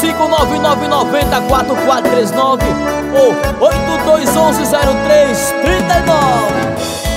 999904439 ou 82110339.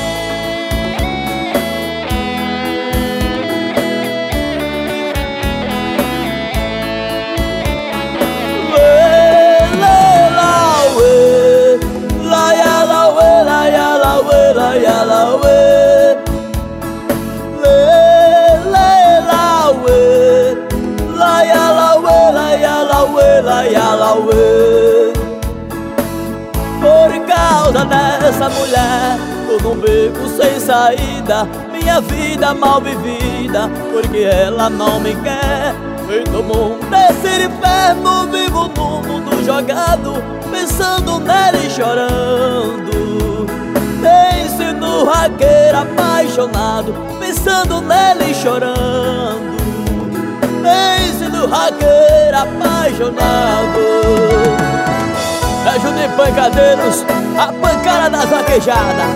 Por causa dessa mulher, tô num beco sem saída, minha vida mal vivida, porque ela não me quer. Feito mundo desse inferno, vivo num mundo jogado, pensando nela e chorando. Pense no raqueiro apaixonado, pensando nela e chorando. Pense no raqueiro apaixonado. É Juninho Pancadeiros, a pancada das vaquejadas.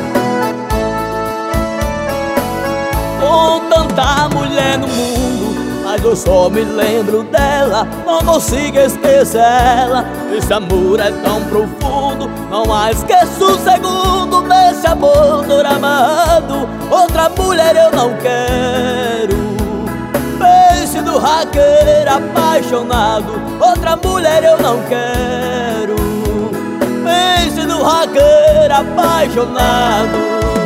Com tanta mulher no mundo, mas eu só me lembro dela, não consigo esquecer ela. Esse amor é tão profundo, não mais esqueço um segundo. Nesse amor amado, outra mulher eu não quero. Pense no raqueiro apaixonado, outra mulher eu não quero. Pense no raqueiro apaixonado.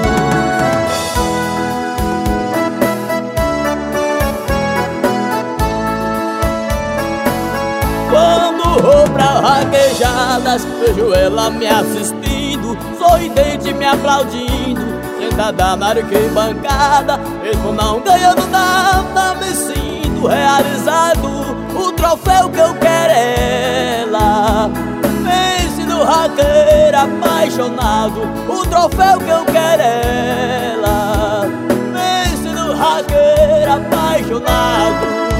Quando vou pra raquejadas, vejo ela me assistindo, sorridente me aplaudindo, sentada na arquibancada. Mesmo não ganhando nada, me sinto realizado. O troféu que eu quero é ela. Pense no raqueiro apaixonado, o troféu que eu quero é ela. Pense no raqueiro apaixonado.